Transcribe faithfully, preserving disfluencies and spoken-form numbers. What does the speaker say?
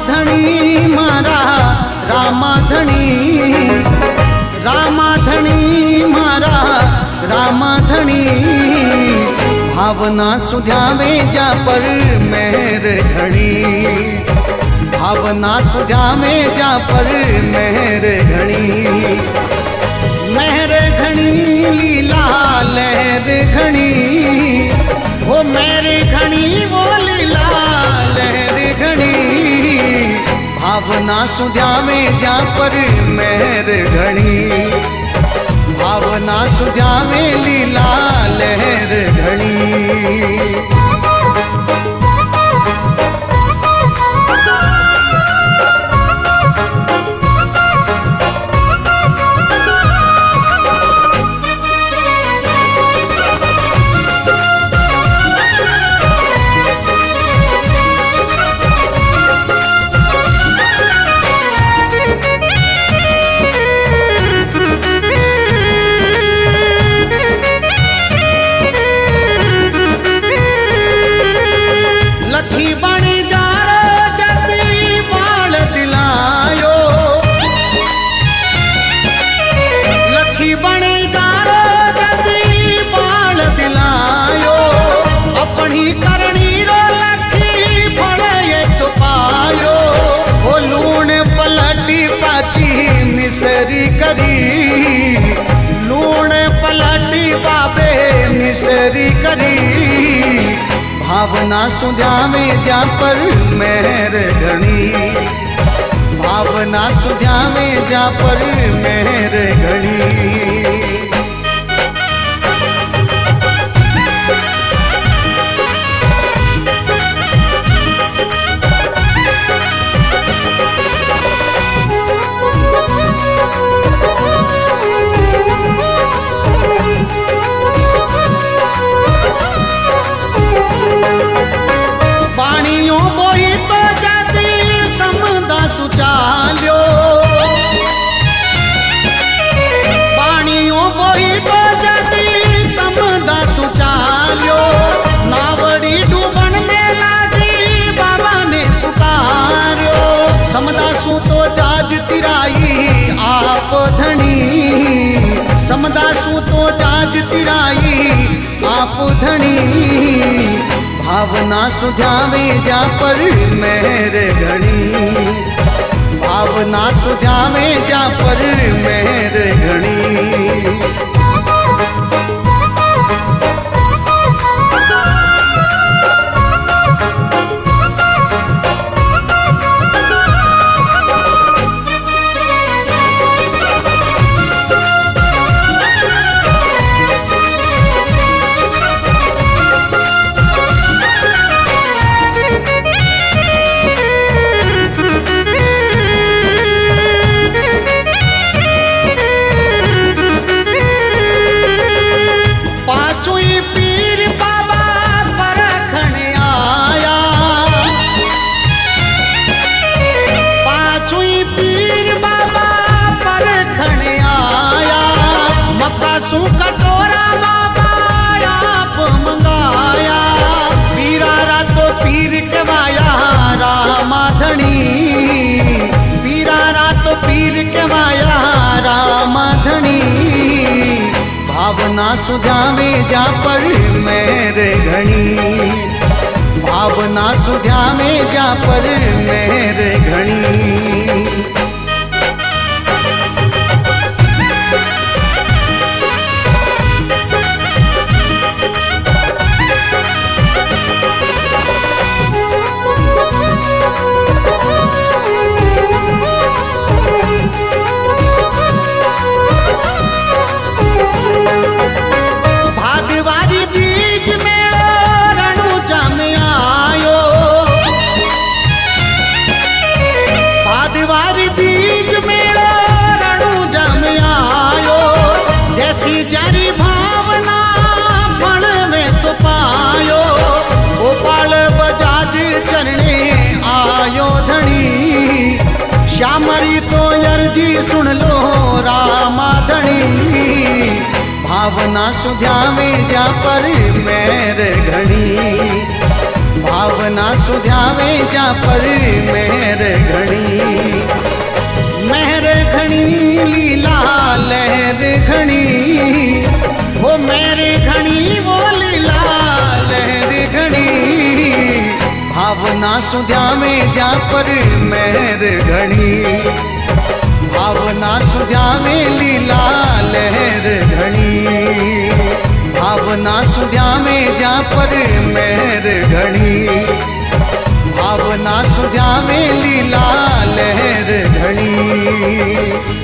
रामाधणी मारा रामाधणी रामाधणी मारा रामाधणी भावना सुझावे जा पर मेहर घणी भावना सुझावे जा पर मेहर घणी मेहर घणी लीला लहर घणी वो मेहर घणी वो लीला लहर घणी भावना सुझावे जा पर मेहर घणी भावना सुझावे लीला लहर घणी। लथी बणी जारो जल्दी बाल दिलायो लथी बणी जारो जल्दी बाल दिलायो अपनी करनी रो लखी फड़े सुपायो वो लूण पलटी पाची मिसरी करी लूण पलटी बाबे मिसरी करी भावना सुझावे जा पर मेहर घणी भावना सुझावे जा पर मेहर घणी। बाणियों बोई तो जाती समदा सुचाल्यो बाणियों बोई तो जाती समदा सुचाल्यो नावड़ी डूबन में लागी बाबा ने पुकार्यो समदा सु तो जाज तिराई आप धनी समदा सु तो जाज तिराई आप धनी भावना सुझावे जा पर मेहर घणी भावना सुझावे जा पर मेहर घणी। सु कटोरा बाबा आप मंगाया पीरा रातो पीर कवाया रामाधणी पीरा रातो पीर कवाया रामाधणी भावना सुझावे जा पर मेहर घणी भावना सुझावे जा पर मेहर घणी। जारी भावना फल में सुपायो गोपाल बजाज चरणे आयो धनी श्यामरी तो अर्जी सुन लो रामाधणी भावना सुझावे जा पर मेहर घणी भावना सुझावे जा पर मेहर घणी। मेहर घणी लीला लहर घणी, वो मेहर घणी वो लीला लहर घणी। भावना सुझावे जा पर मेहर घणी, भावना सुझावे लीला लहर घणी। भावना सुझावे जा पर मेहर घणी, भावना सुझावे लीला लहर घणी।